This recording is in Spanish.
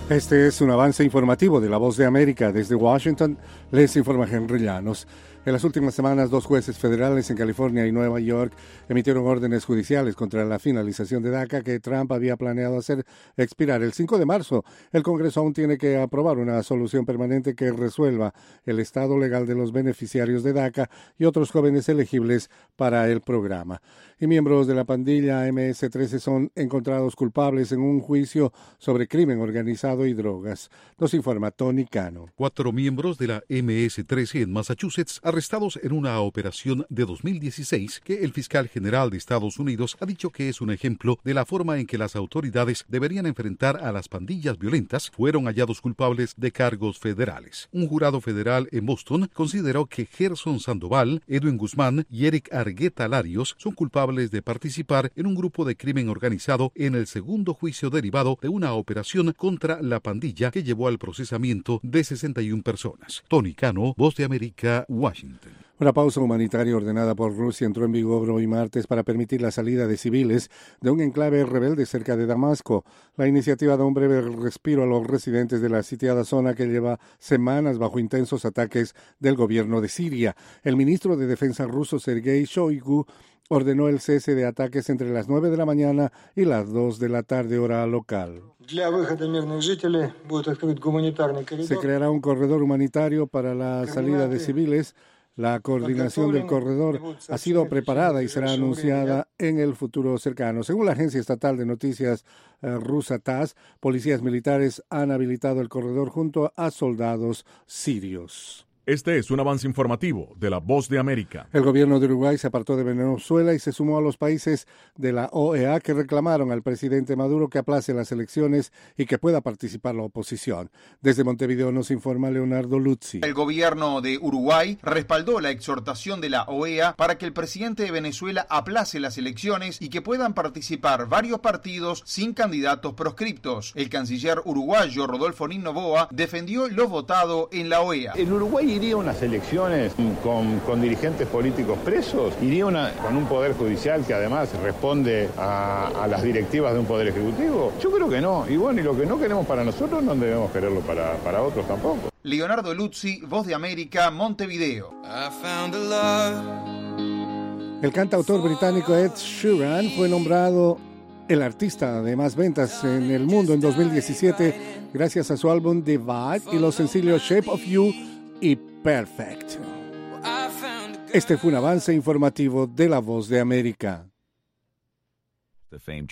Este es un avance informativo de La Voz de América. Desde Washington les informa Henry Llanos. En las últimas semanas, 2 jueces federales en California y Nueva York emitieron órdenes judiciales contra la finalización de DACA que Trump había planeado hacer expirar el 5 de marzo. El Congreso aún tiene que aprobar una solución permanente que resuelva el estado legal de los beneficiarios de DACA y otros jóvenes elegibles para el programa. Y miembros de la pandilla MS-13 son encontrados culpables en un juicio sobre crimen organizado y drogas. Nos informa Tony Cano. 4 miembros de la MS-13 en Massachusetts arrestados en una operación de 2016 que el fiscal general de Estados Unidos ha dicho que es un ejemplo de la forma en que las autoridades deberían enfrentar a las pandillas violentas, fueron hallados culpables de cargos federales. Un jurado federal en Boston consideró que Gerson Sandoval, Edwin Guzmán y Eric Argueta Larios son culpables de participar en un grupo de crimen organizado en el segundo juicio derivado de una operación contra la pandilla que llevó al procesamiento de 61 personas. Tony Cano, Voz de América, Washington. Una pausa humanitaria ordenada por Rusia entró en vigor hoy martes para permitir la salida de civiles de un enclave rebelde cerca de Damasco. La iniciativa da un breve respiro a los residentes de la sitiada zona que lleva semanas bajo intensos ataques del gobierno de Siria. El ministro de Defensa ruso, Sergei Shoigu, ordenó el cese de ataques entre las 9 de la mañana y las 2 de la tarde, hora local. Se creará un corredor humanitario para la salida de civiles. La coordinación del corredor ha sido preparada y será anunciada en el futuro cercano. Según la agencia estatal de noticias rusa TASS, policías militares han habilitado el corredor junto a soldados sirios. Este es un avance informativo de La Voz de América. El gobierno de Uruguay se apartó de Venezuela y se sumó a los países de la OEA que reclamaron al presidente Maduro que aplace las elecciones y que pueda participar la oposición. Desde Montevideo nos informa Leonardo Luzzi. El gobierno de Uruguay respaldó la exhortación de la OEA para que el presidente de Venezuela aplace las elecciones y que puedan participar varios partidos sin candidatos proscriptos. El canciller uruguayo Rodolfo Nino Noboa defendió lo votado en la OEA. En Uruguay iría unas elecciones con dirigentes políticos presos, iría con un poder judicial que además responde a las directivas de un poder ejecutivo. Yo creo que no, y bueno, y lo que no queremos para nosotros no debemos quererlo para otros tampoco. Leonardo Luzzi, Voz de América, Montevideo. El cantautor británico Ed Sheeran fue nombrado el artista de más ventas en el mundo en 2017 gracias a su álbum Divide y los sencillos Shape of You y Perfect. Este fue un avance informativo de La Voz de América.